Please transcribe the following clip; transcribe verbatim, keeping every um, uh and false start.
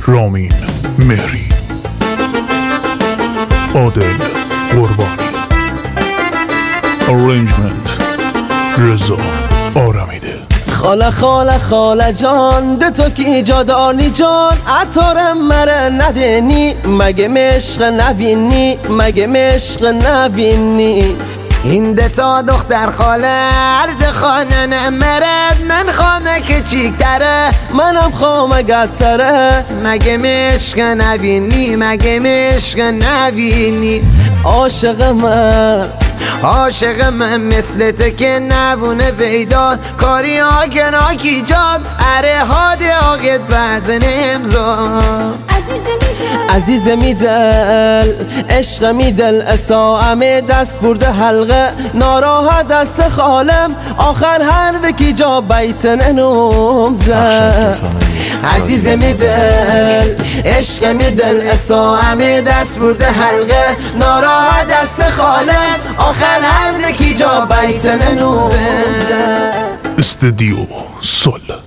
رامین مهری، عادل قربانی، ارنجمنت رضا آرمیده. خاله خاله خاله جان ده تو که ایجادانی جان عطارم مره ندنی مگه مشق نبینی مگه مشق نبینی این ده تا دختر خاله عرض خانه نمره من خامه که چیک داره منم خامه گتره مگه مشق نبینی مگه مشق نبینی عاشق من عاشق من مثل تو که نبونه بیداد کاری ها که ناکی جاد اره هاده آقت بزن امزاد عزیز میدل عشق میدل اساعمه دست برده حلقه ناراحت دست خالم آخر هر دکی جا بیتن نمزه عزیز میدل عشق میدل اساعمه دست برده حلقه ناراحت دست خالم آخر هر دکی جا بیتن نمزه. استودیو سول.